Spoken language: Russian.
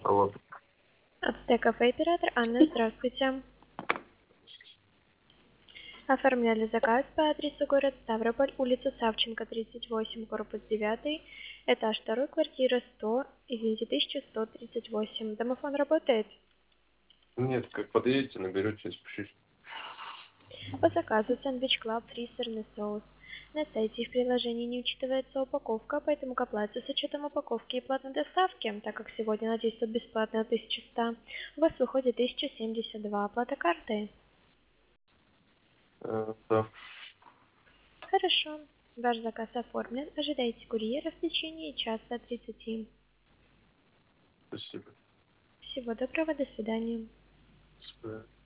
Алло. Аптека оператор Анна, здравствуйте. Оформляли заказ по адресу город Ставрополь, улица Савченко, 38, корпус 9, этаж 2, квартира 100, извините, 1138. Домофон работает? Нет, как подъедете, наберете, спешите. По заказу сэндвич Клаб, фри, сырный соус. На сайте и в приложении не учитывается упаковка, поэтому к оплате с учетом упаковки и платной доставки, так как сегодня она действует бесплатно 1100, у вас выходит 1072. Оплата картой. Да, Хорошо. Ваш заказ оформлен. Ожидайте курьера в течение часа 30. спасибо. Всего доброго, до свидания. До свидания.